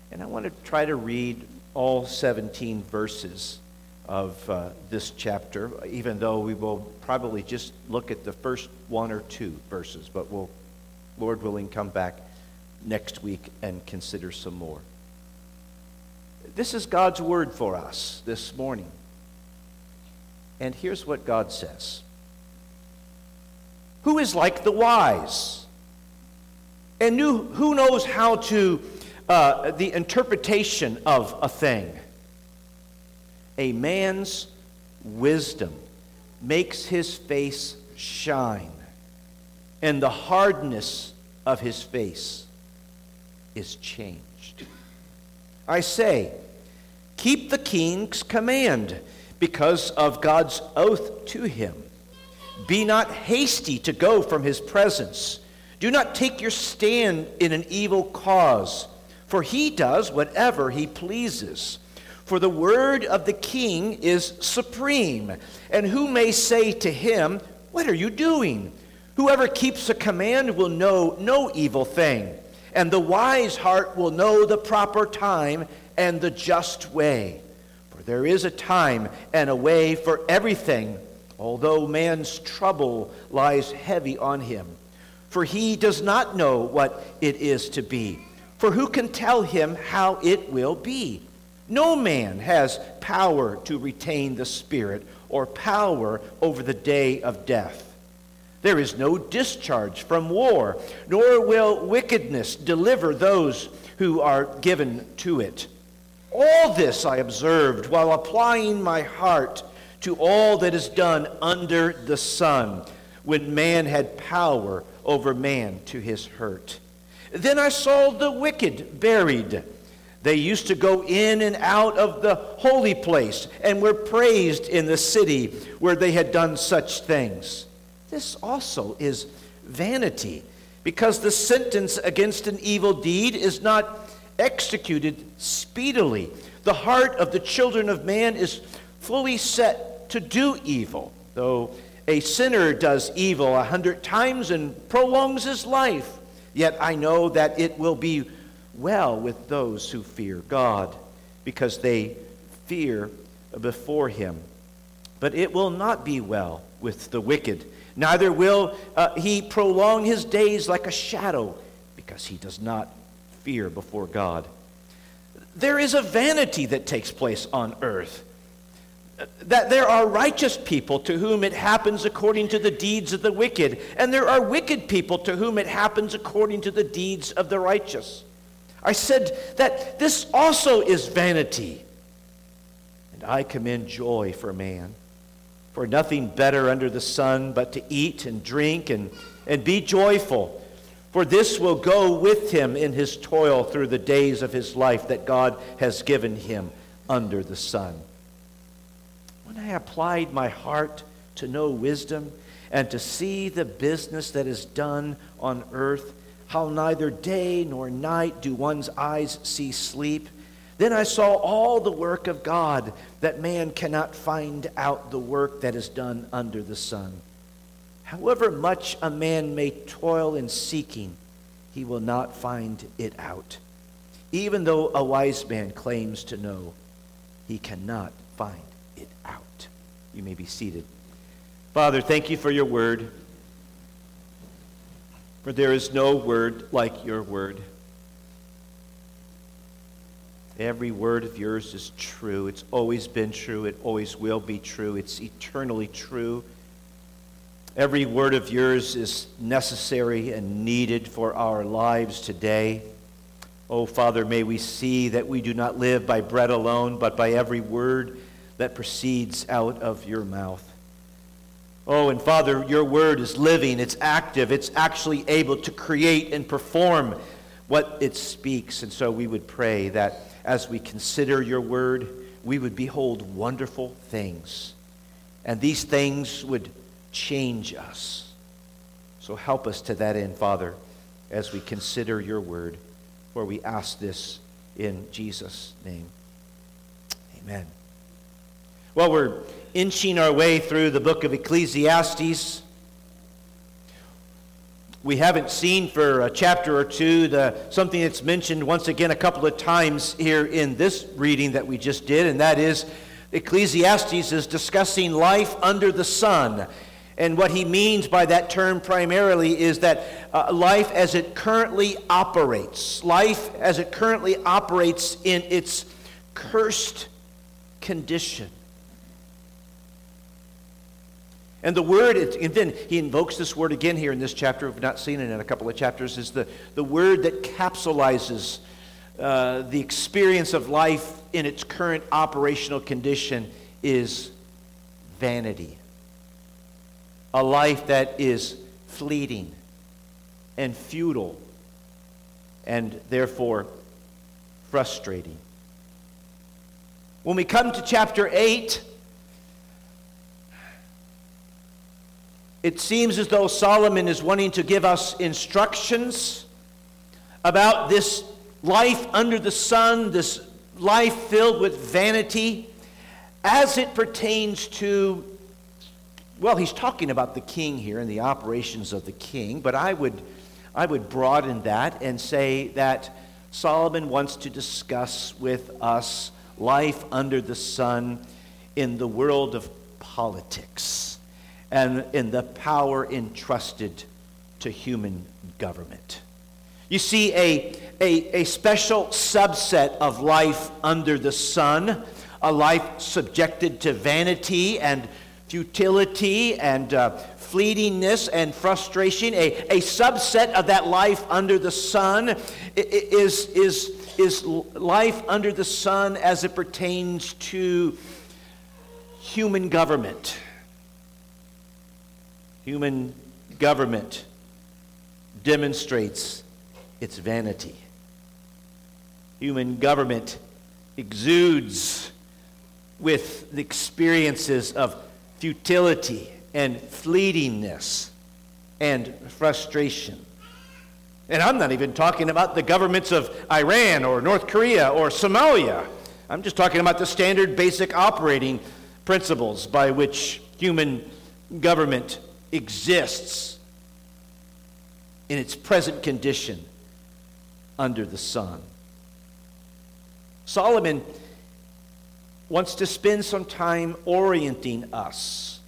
And I want to try to read all 17 verses of this chapter, even though we will probably just look at the first one or two verses, but we'll, Lord willing, come back next week and consider some more. This is God's word for us this morning. And here's what God says. Who is like the wise? And who knows how to, the interpretation of a thing? A man's wisdom makes his face shine, and the hardness of his face is changed. I say, keep the king's command because of God's oath to him. Be not hasty to go from his presence. Do not take your stand in an evil cause, for he does whatever he pleases. For the word of the king is supreme, and who may say to him, what are you doing? Whoever keeps a command will know no evil thing, and the wise heart will know the proper time and the just way. For there is a time and a way for everything, although man's trouble lies heavy on him. For he does not know what it is to be. For who can tell him how it will be? No man has power to retain the spirit or power over the day of death. There is no discharge from war, nor will wickedness deliver those who are given to it. All this I observed while applying my heart to all that is done under the sun, when man had power over man to his hurt. Then I saw the wicked buried. They used to go in and out of the holy place and were praised in the city where they had done such things. This also is vanity, because the sentence against an evil deed is not executed speedily. The heart of the children of man is fully set to do evil, though a sinner does evil 100 times and prolongs his life. Yet I know that it will be well with those who fear God, because they fear before him. But it will not be well with the wicked. Neither will he prolong his days like a shadow, because he does not fear before God. There is a vanity that takes place on earth, that there are righteous people to whom it happens according to the deeds of the wicked, and there are wicked people to whom it happens according to the deeds of the righteous. I said that this also is vanity, and I commend joy for man. For nothing better under the sun but to eat and drink and be joyful. For this will go with him in his toil through the days of his life that God has given him under the sun. When I applied my heart to know wisdom and to see the business that is done on earth, how neither day nor night do one's eyes see sleep, then I saw all the work of God, that man cannot find out the work that is done under the sun. However much a man may toil in seeking, he will not find it out. Even though a wise man claims to know, he cannot find it out. You may be seated. Father, thank you for your word. For there is no word like your word. Every word of yours is true. It's always been true. It always will be true. It's eternally true. Every word of yours is necessary and needed for our lives today. Oh, Father, may we see that we do not live by bread alone, but by every word that proceeds out of your mouth. Oh, and Father, your word is living, it's active, it's actually able to create and perform what it speaks. And so we would pray that as we consider your word, we would behold wonderful things. And these things would change us. So help us to that end, Father, as we consider your word. For we ask this in Jesus' name. Amen. Well, we're inching our way through the book of Ecclesiastes. we haven't seen for a chapter or two something that's mentioned once again a couple of times here in this reading that we just did, and that is Ecclesiastes is discussing life under the sun. And what he means by that term primarily is that life as it currently operates. Life as it currently operates in its cursed condition. And the word, and then he invokes this word again here in this chapter. We've not seen it in a couple of chapters. Is the word that capsulizes the experience of life in its current operational condition is vanity. A life that is fleeting and futile and therefore frustrating. When we come to chapter 8, it seems as though Solomon is wanting to give us instructions about this life under the sun, this life filled with vanity, as it pertains to, well, he's talking about the king here and the operations of the king, but I would broaden that and say that Solomon wants to discuss with us life under the sun in the world of politics and in the power entrusted to human government. You see, a special subset of life under the sun, a life subjected to vanity and futility and fleetingness and frustration, a subset of that life under the sun is life under the sun as it pertains to human government. Human government demonstrates its vanity. Human government exudes with the experiences of futility and fleetingness and frustration. And I'm not even talking about the governments of Iran or North Korea or Somalia. I'm just talking about the standard basic operating principles by which human government exists in its present condition under the sun. Solomon wants to spend some time orienting us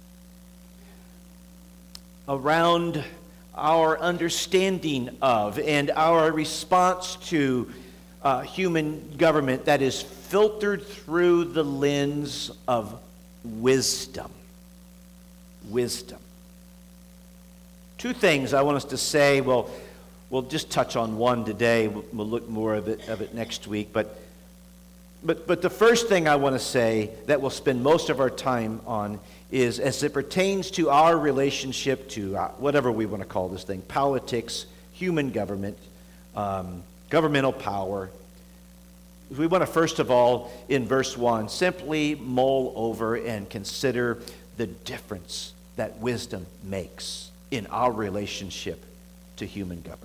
around our understanding of and our response to human government that is filtered through the lens of wisdom. Wisdom. Two things I want us to say. We'll just touch on one today. We'll look more of it next week. But the first thing I want to say that we'll spend most of our time on is as it pertains to our relationship to whatever we want to call this thing, politics, human government, governmental power. We want to first of all, in verse 1, simply mull over and consider the difference that wisdom makes in our relationship to human government.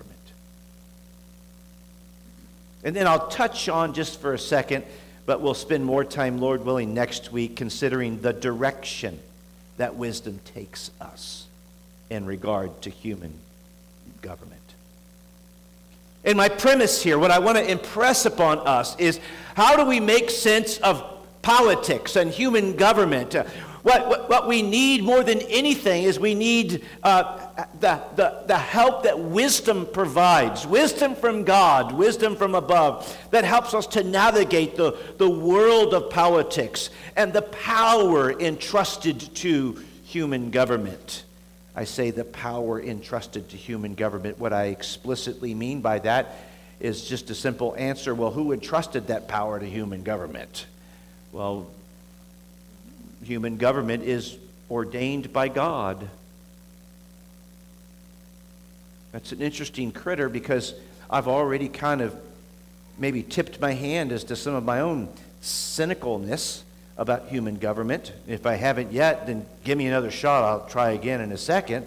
And then I'll touch on just for a second, but we'll spend more time, Lord willing, next week considering the direction that wisdom takes us in regard to human government. And my premise here, what I want to impress upon us is how do we make sense of politics and human government? What we need more than anything is we need the help that wisdom provides. Wisdom from God, wisdom from above, that helps us to navigate the world of politics and the power entrusted to human government. I say the power entrusted to human government. What I explicitly mean by that is just a simple answer. Well, who entrusted that power to human government? Well, human government is ordained by God. That's an interesting critter because I've already kind of maybe tipped my hand as to some of my own cynicalness about human government. If I haven't yet, then give me another shot. I'll try again in a second.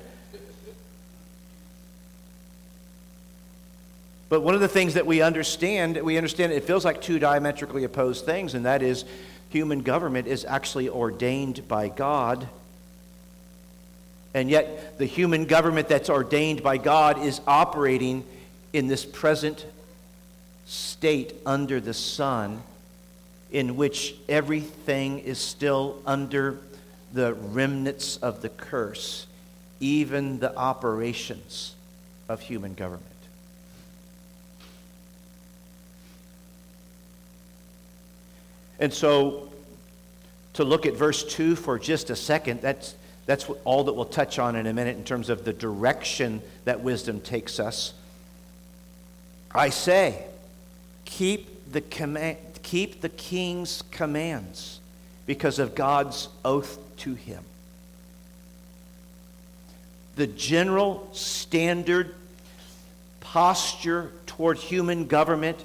But one of the things that we understand it feels like two diametrically opposed things, and that is human government is actually ordained by God. And yet the human government that's ordained by God is operating in this present state under the sun, in which everything is still under the remnants of the curse, even the operations of human government. And so, to look at verse 2 for just a second, that's all that we'll touch on in a minute in terms of the direction that wisdom takes us. I say, keep the king's commands because of God's oath to him. The general standard posture toward human government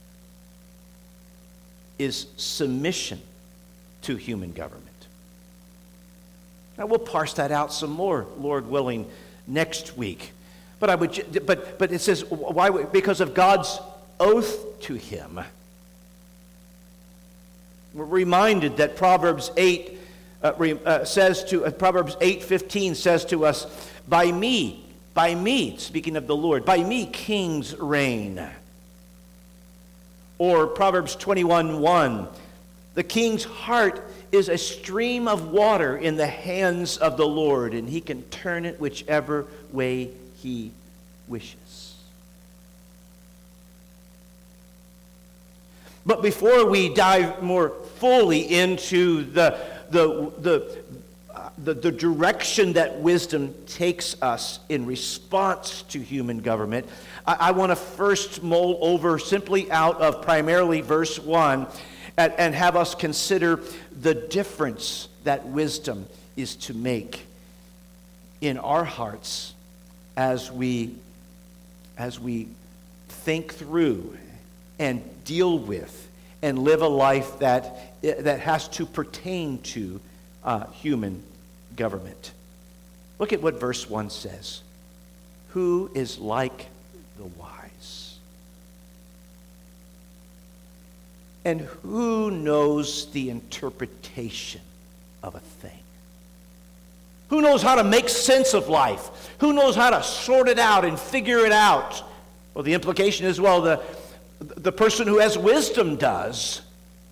is submission to human government. Now we'll parse that out some more, Lord willing, next week. But it says why? Because of God's oath to him. We're reminded that Proverbs 8:15 says to us, by me, speaking of the Lord, by me kings reign. Or Proverbs 21:1, the king's heart is a stream of water in the hands of the Lord, and he can turn it whichever way he wishes. But before we dive more fully into the direction that wisdom takes us in response to human government, I want to first mull over simply out of primarily verse 1 and have us consider the difference that wisdom is to make in our hearts as we think through and deal with and live a life that has to pertain to human government. Look at what verse 1 says. Who is like the wise? And who knows the interpretation of a thing? Who knows how to make sense of life? Who knows how to sort it out and figure it out? Well, the implication is, well, the person who has wisdom does.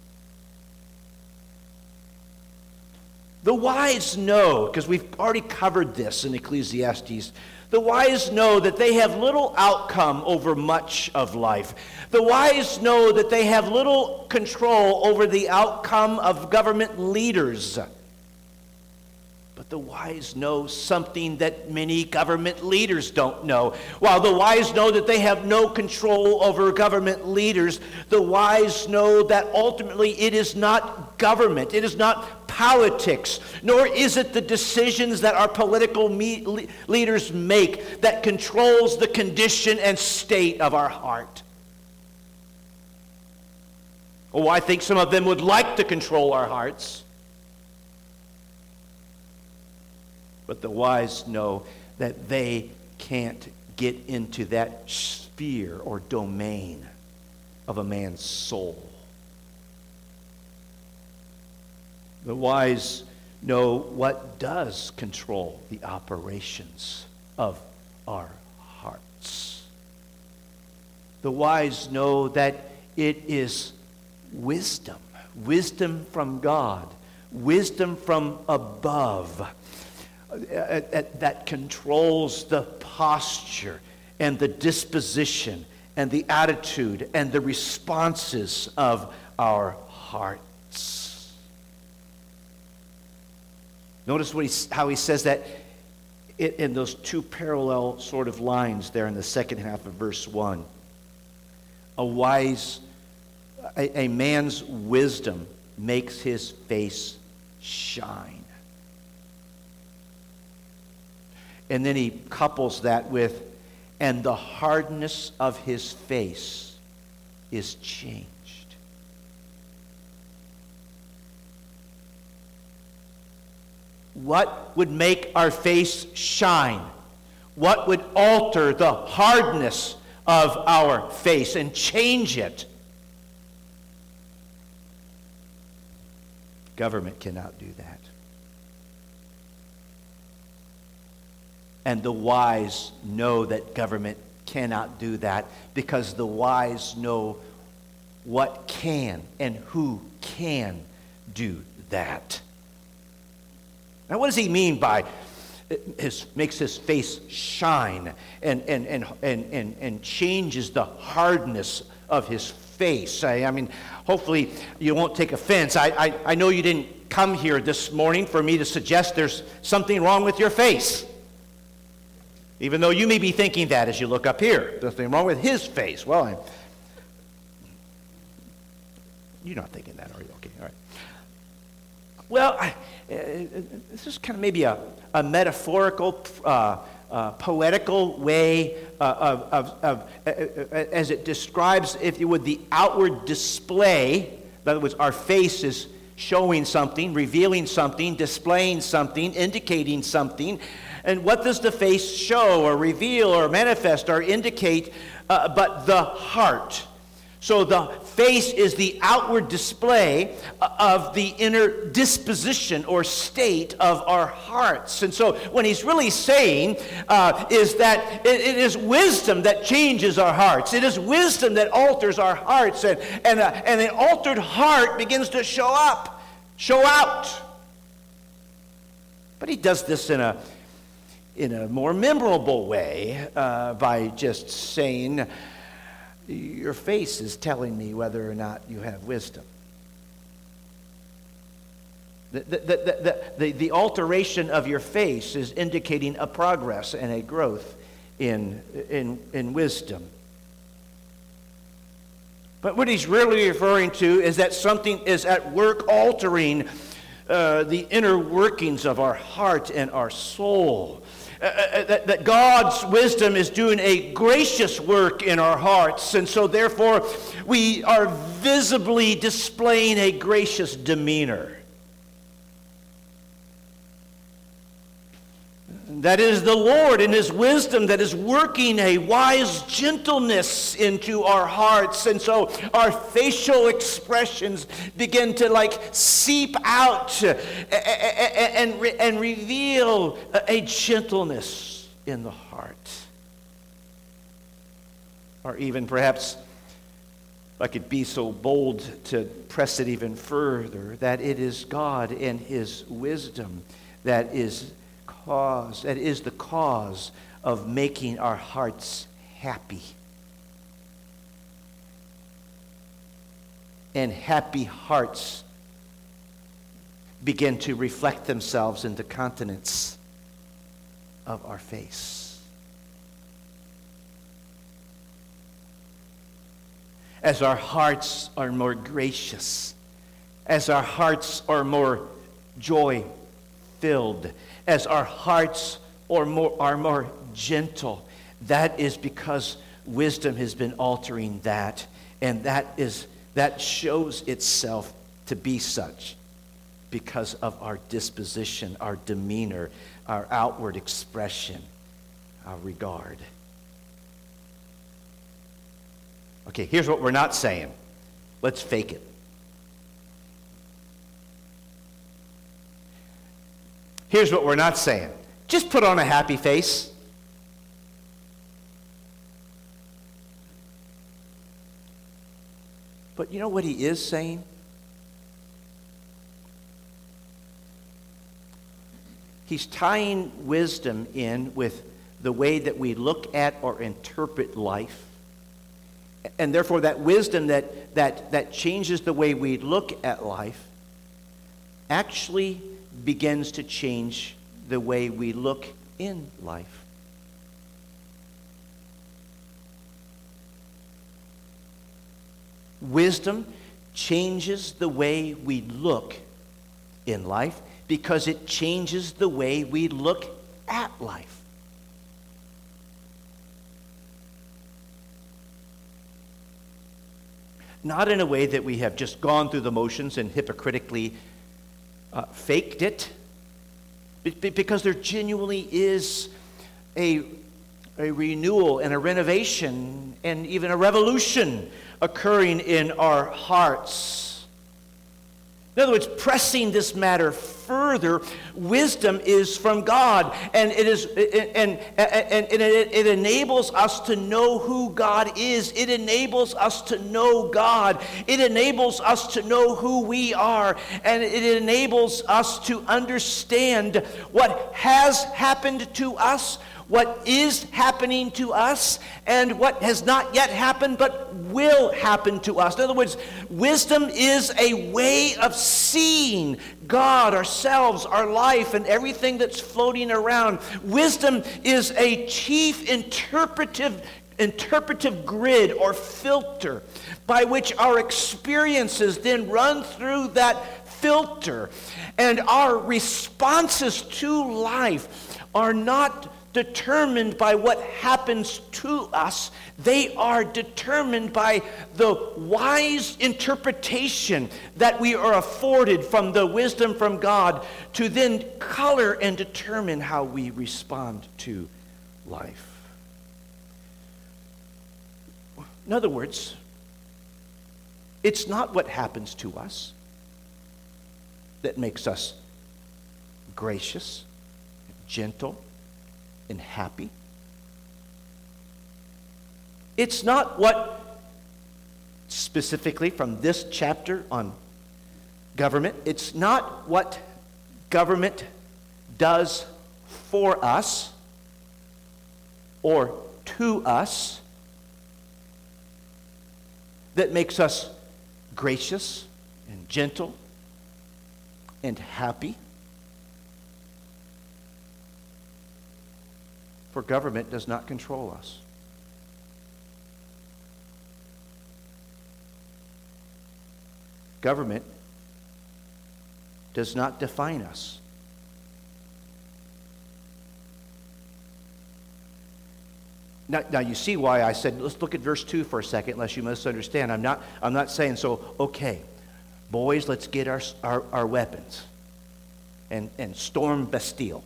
The wise know, because we've already covered this in Ecclesiastes, the wise know that they have little outcome over much of life. The wise know that they have little control over the outcome of government leaders. But the wise know something that many government leaders don't know. While the wise know that they have no control over government leaders, the wise know that ultimately it is not government, it is not politics, nor is it the decisions that our political leaders make that controls the condition and state of our heart. Oh, I think some of them would like to control our hearts. But the wise know that they can't get into that sphere or domain of a man's soul. The wise know what does control the operations of our hearts. The wise know that it is wisdom from God, wisdom from above, that controls the posture and the disposition and the attitude and the responses of our hearts. Notice how he says that in those two parallel sort of lines there in the second half of verse 1. A man's wisdom makes his face shine. And then he couples that with, and the hardness of his face is changed. What would make our face shine? What would alter the hardness of our face and change it? Government cannot do that. And the wise know that government cannot do that, because the wise know what can and who can do that. Now, what does he mean by makes his face shine and changes the hardness of his face? I mean, hopefully you won't take offense. I know you didn't come here this morning for me to suggest there's something wrong with your face. Even though you may be thinking that as you look up here. There's nothing wrong with his face. Well, you're not thinking that, are you? Okay, all right. Well, this is kind of maybe a metaphorical, poetical way as it describes, if you would, the outward display. In other words, our face is showing something, revealing something, displaying something, indicating something. And what does the face show or reveal or manifest or indicate but the heart? So the face is the outward display of the inner disposition or state of our hearts. And so what he's really saying is that it is wisdom that changes our hearts. It is wisdom that alters our hearts. And an altered heart begins to show out. But he does this in a more memorable way by just saying, your face is telling me whether or not you have wisdom. The alteration of your face is indicating a progress and a growth in wisdom. But what he's really referring to is that something is at work altering the inner workings of our heart and our soul. That God's wisdom is doing a gracious work in our hearts, and so therefore we are visibly displaying a gracious demeanor. That is the Lord in His wisdom that is working a wise gentleness into our hearts. And so our facial expressions begin to seep out and reveal a gentleness in the heart. Or even perhaps, if I could be so bold to press it even further, that it is God and His wisdom that is the cause of making our hearts happy. And happy hearts begin to reflect themselves in the countenance of our face. As our hearts are more gracious, as our hearts are more joy-filled, as our hearts are more gentle, that is because wisdom has been altering that, and that shows itself to be such because of our disposition, our demeanor, our outward expression, our regard. Okay, here's what we're not saying. Let's fake it. Here's what we're not saying. Just put on a happy face. But you know what he is saying? He's tying wisdom in with the way that we look at or interpret life. And therefore that wisdom that changes the way we look at life actually begins to change the way we look in life. Wisdom changes the way we look in life because it changes the way we look at life. Not in a way that we have just gone through the motions and hypocritically faked it, because there genuinely is a renewal and a renovation and even a revolution occurring in our hearts. In other words, pressing this matter further, wisdom is from God, and it enables us to know who God is. It enables us to know God. It enables us to know who we are, and it enables us to understand what has happened to us, what is happening to us, and what has not yet happened but will happen to us. In other words, wisdom is a way of seeing God, ourselves, our life, and everything that's floating around. Wisdom is a chief interpretive grid or filter by which our experiences then run through that filter, and our responses to life are not determined by what happens to us. They are determined by the wise interpretation that we are afforded from the wisdom from God to then color and determine how we respond to life. In other words, it's not what happens to us that makes us gracious, gentle, and happy. It's not what, specifically from this chapter on government, it's not what government does for us or to us that makes us gracious and gentle and happy. For government does not control us. Government does not define us. Now you see why I said, let's look at verse 2 for a second, unless you misunderstand. I'm not saying, so, okay, boys, let's get our weapons and storm Bastille.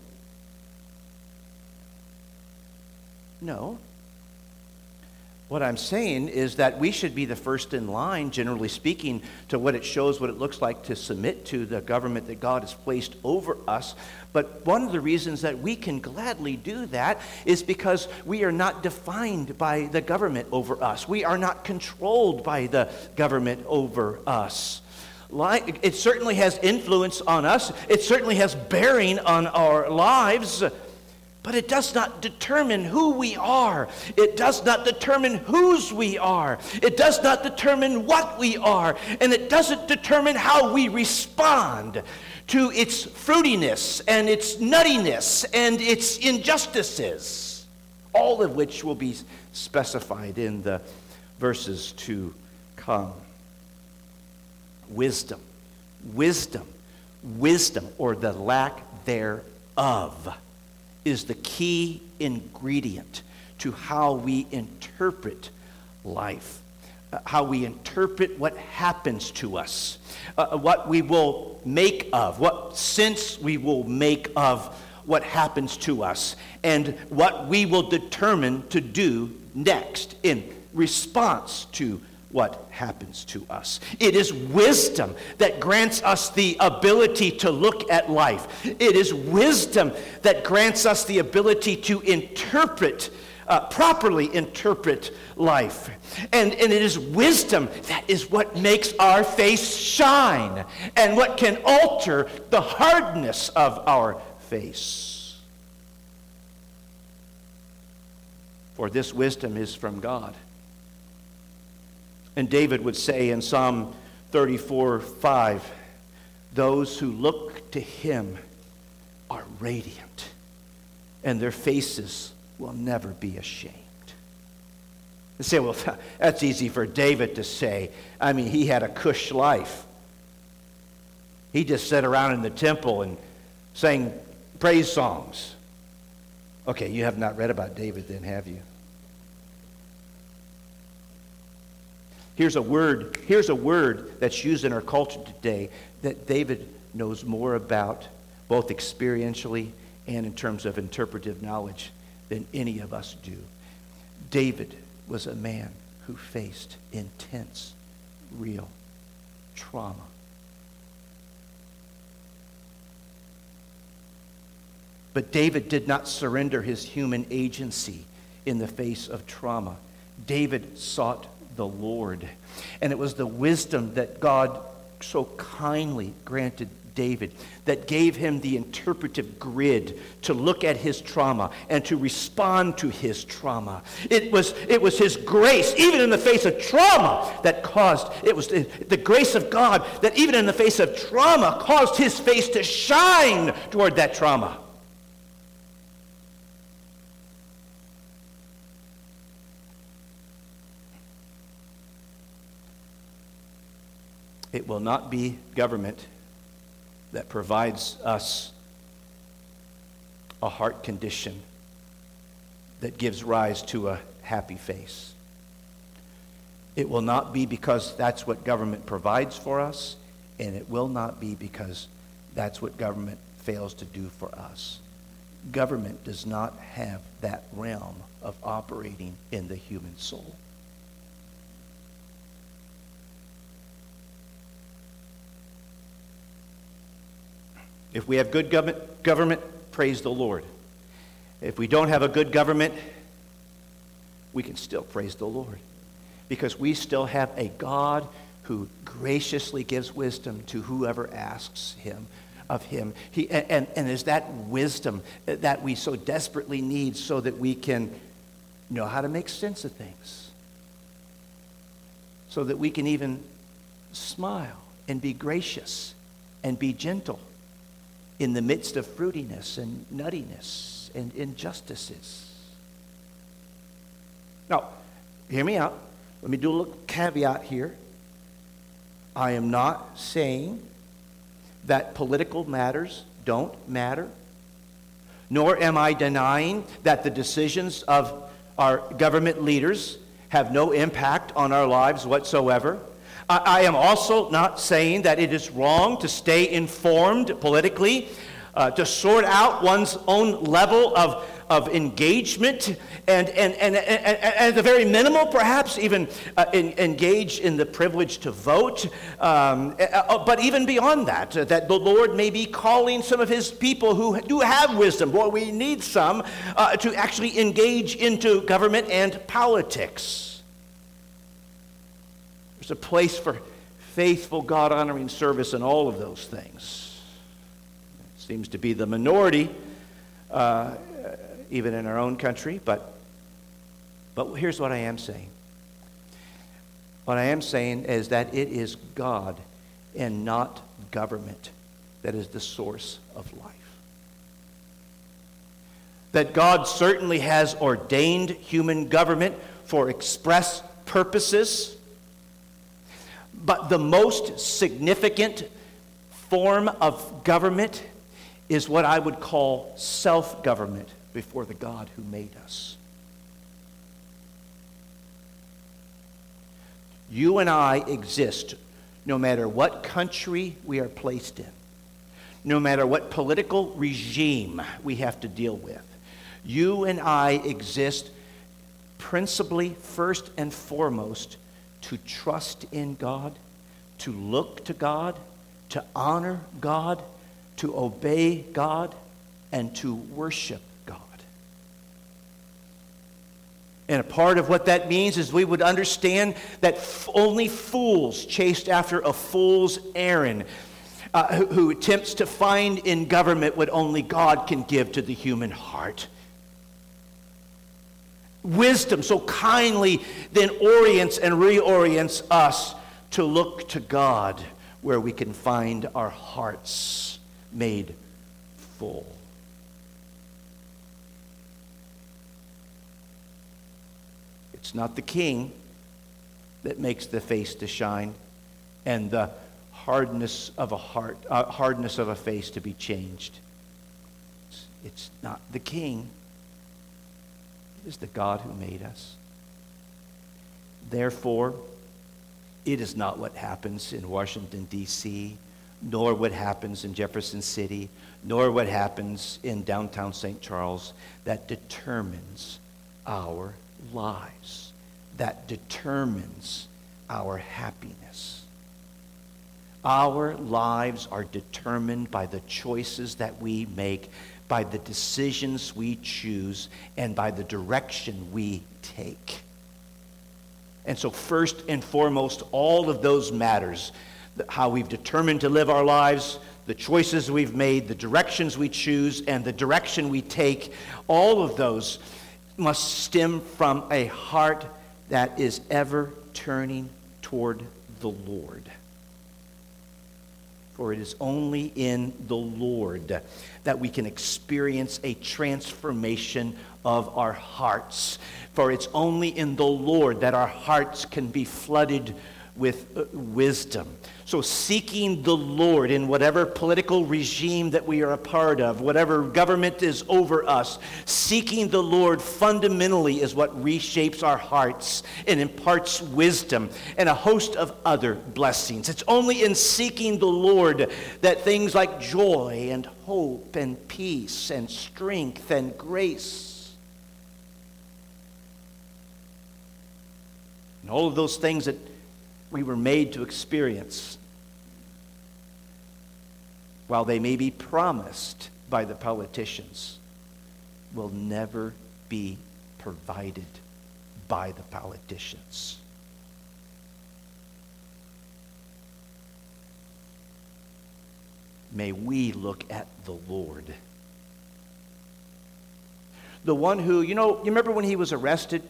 No. What I'm saying is that we should be the first in line, generally speaking, to what it shows, what it looks like to submit to the government that God has placed over us. But one of the reasons that we can gladly do that is because we are not defined by the government over us. We are not controlled by the government over us. It certainly has influence on us. It certainly has bearing on our lives. But it does not determine who we are. It does not determine whose we are. It does not determine what we are. And it doesn't determine how we respond to its fruitiness and its nuttiness and its injustices, all of which will be specified in the verses to come. Wisdom, or the lack thereof, is the key ingredient to how we interpret life, how we interpret what happens to us, what we will make of, what sense we will make of what happens to us, and what we will determine to do next in response to what happens to us. It is wisdom that grants us the ability to look at life. It is wisdom that grants us the ability to properly interpret life. And it is wisdom that is what makes our face shine and what can alter the hardness of our face. For this wisdom is from God. And David would say in Psalm 34:5, those who look to him are radiant, and their faces will never be ashamed. You say, well, that's easy for David to say. I mean, he had a cush life. He just sat around in the temple and sang praise songs. Okay, you have not read about David then, have you? Here's a word that's used in our culture today that David knows more about, both experientially and in terms of interpretive knowledge, than any of us do. David was a man who faced intense, real trauma. But David did not surrender his human agency in the face of trauma. David sought the Lord. And it was the wisdom that God so kindly granted David that gave him the interpretive grid to look at his trauma and to respond to his trauma. It was his grace, even in the face of trauma, that caused, it was the grace of God that even in the face of trauma caused his face to shine toward that trauma. It will not be government that provides us a heart condition that gives rise to a happy face. It will not be because that's what government provides for us, and it will not be because that's what government fails to do for us. Government does not have that realm of operating in the human soul. If we have good government, praise the Lord. If we don't have a good government, we can still praise the Lord. Because we still have a God who graciously gives wisdom to whoever asks him of him. And is that wisdom that we so desperately need so that we can know how to make sense of things. So that we can even smile and be gracious and be gentle in the midst of fruitiness and nuttiness and injustices. Now, hear me out. Let me do a little caveat here. I am not saying that political matters don't matter, nor am I denying that the decisions of our government leaders have no impact on our lives whatsoever. I am also not saying that it is wrong to stay informed politically, to sort out one's own level of engagement, and at the very minimal, perhaps even engage in the privilege to vote. But even beyond that, that the Lord may be calling some of his people who do have wisdom, boy, we need some, to actually engage into government and politics. There's a place for faithful, God-honoring service in all of those things. It seems to be the minority, even in our own country, but here's what I am saying. What I am saying is that it is God and not government that is the source of life. That God certainly has ordained human government for express purposes, but the most significant form of government is what I would call self-government before the God who made us. You and I exist no matter what country we are placed in, no matter what political regime we have to deal with. You and I exist principally, first and foremost, to trust in God, to look to God, to honor God, to obey God, and to worship God. And a part of what that means is we would understand that only fools chased after a fool's errand, who attempts to find in government what only God can give to the human heart. Wisdom so kindly then orients and reorients us to look to God where we can find our hearts made full. It's not the king that makes the face to shine and the hardness of a heart, hardness of a face to be changed. It's not the king. It is the God who made us. Therefore, it is not what happens in Washington, D.C., nor what happens in Jefferson City, nor what happens in downtown St. Charles that determines our lives, that determines our happiness. Our lives are determined by the choices that we make by the decisions we choose and by the direction we take. And so first and foremost, all of those matters, how we've determined to live our lives, the choices we've made, the directions we choose, and the direction we take, all of those must stem from a heart that is ever turning toward the Lord. For it is only in the Lord that we can experience a transformation of our hearts. For it's only in the Lord that our hearts can be flooded with wisdom. So seeking the Lord in whatever political regime that we are a part of, whatever government is over us, seeking the Lord fundamentally is what reshapes our hearts and imparts wisdom and a host of other blessings. It's only in seeking the Lord that things like joy and hope and peace and strength and grace and all of those things that we were made to experience, while they may be promised by the politicians, will never be provided by the politicians. May we look at the Lord. The one who, you remember when he was arrested?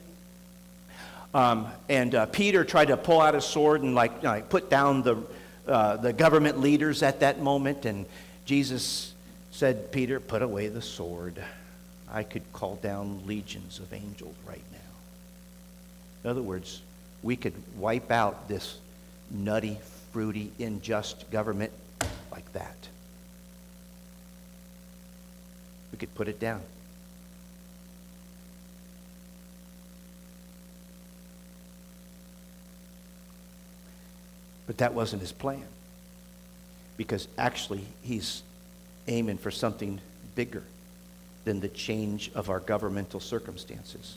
And Peter tried to pull out his sword and put down the government leaders at that moment. And Jesus said, Peter, put away the sword. I could call down legions of angels right now. In other words, we could wipe out this nutty, fruity, unjust government like that. We could put it down. But that wasn't his plan, because actually he's aiming for something bigger than the change of our governmental circumstances.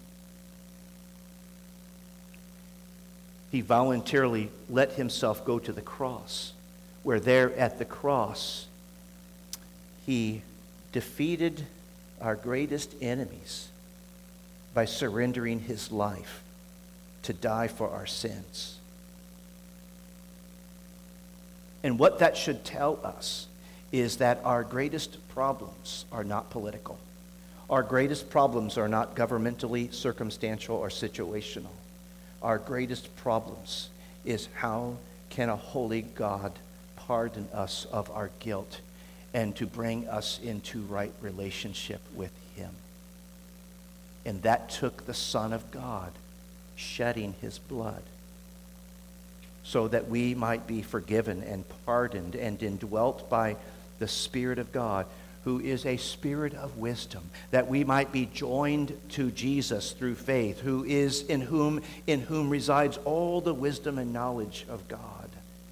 He voluntarily let himself go to the cross, where there at the cross he defeated our greatest enemies by surrendering his life to die for our sins. And what that should tell us is that our greatest problems are not political. Our greatest problems are not governmentally, circumstantial, or situational. Our greatest problems is how can a holy God pardon us of our guilt and to bring us into right relationship with him. And that took the Son of God shedding his blood, so that we might be forgiven and pardoned and indwelt by the Spirit of God, who is a spirit of wisdom, that we might be joined to Jesus through faith, who is in whom resides all the wisdom and knowledge of God.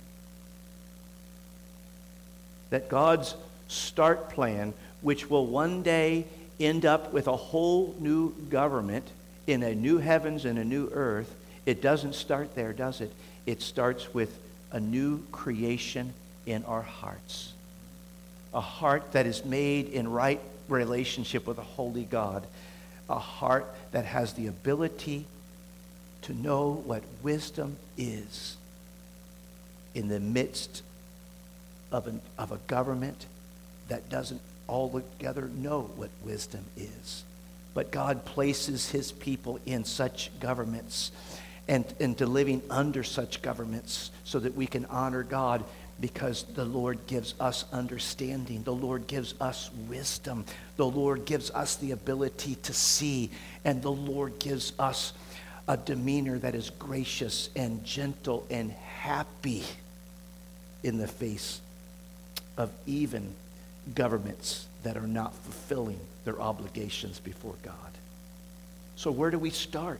That God's start plan, which will one day end up with a whole new government in a new heavens and a new earth, it doesn't start there, does it? It starts with a new creation in our hearts. A heart that is made in right relationship with a holy God. A heart that has the ability to know what wisdom is in the midst of a government that doesn't altogether know what wisdom is. But God places his people in such governments and into living under such governments so that we can honor God, because the Lord gives us understanding. The Lord gives us wisdom. The Lord gives us the ability to see. And the Lord gives us a demeanor that is gracious and gentle and happy in the face of even governments that are not fulfilling their obligations before God. So where do we start?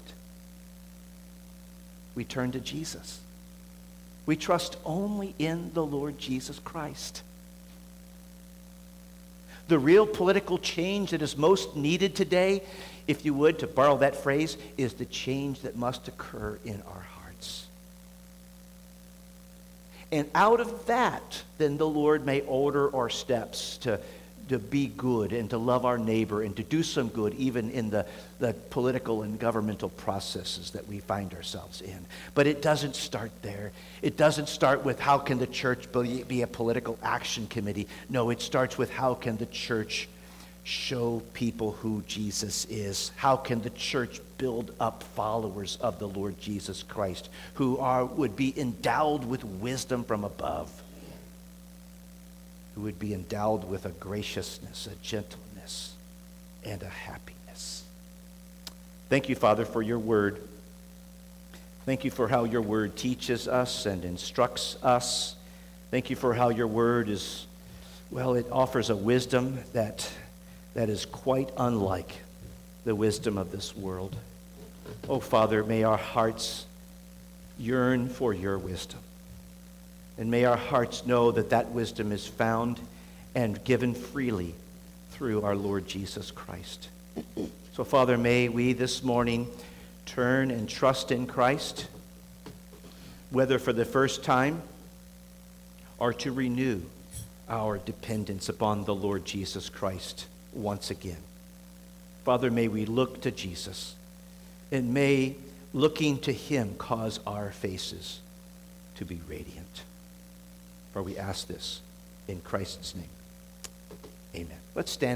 We turn to Jesus. We trust only in the Lord Jesus Christ. The real political change that is most needed today, if you would, to borrow that phrase, is the change that must occur in our hearts. And out of that, then the Lord may order our steps to to be good and to love our neighbor and to do some good even in the political and governmental processes that we find ourselves in. But it doesn't start there. It doesn't start with how can the church be a political action committee. No, it starts with how can the church show people who Jesus is. How can the church build up followers of the Lord Jesus Christ who would be endowed with wisdom from above, who would be endowed with a graciousness, a gentleness, and a happiness. Thank you, Father, for your word. Thank you for how your word teaches us and instructs us. Thank you for how your word is, well, it offers a wisdom that is quite unlike the wisdom of this world. Oh, Father, may our hearts yearn for your wisdom. And may our hearts know that that wisdom is found and given freely through our Lord Jesus Christ. So, Father, may we this morning turn and trust in Christ, whether for the first time or to renew our dependence upon the Lord Jesus Christ once again. Father, may we look to Jesus, and may looking to him cause our faces to be radiant. For we ask this in Christ's name. Amen. Let's stand.